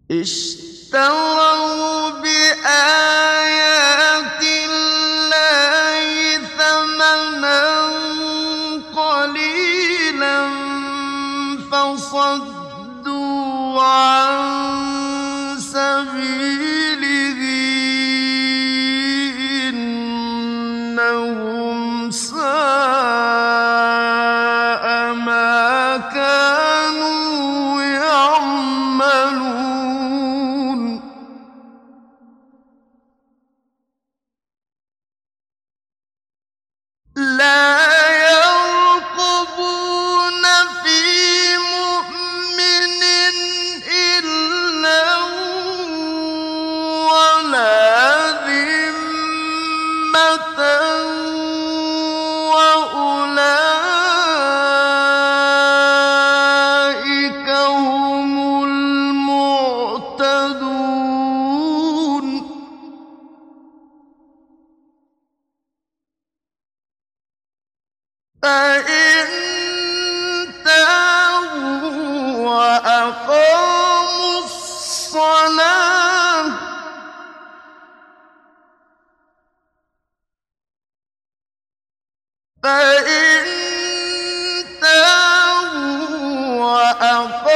اشتروا بآيات الله ثمنا قليلا فصدوا عن سبيله إنهم ساء ما كانوا يعملون لا يرقبون في مؤمن إلا ولا ذمة وأولئك هم المعتدون فإن تابوا وأقاموا الصلاة فإن تابوا وأقاموا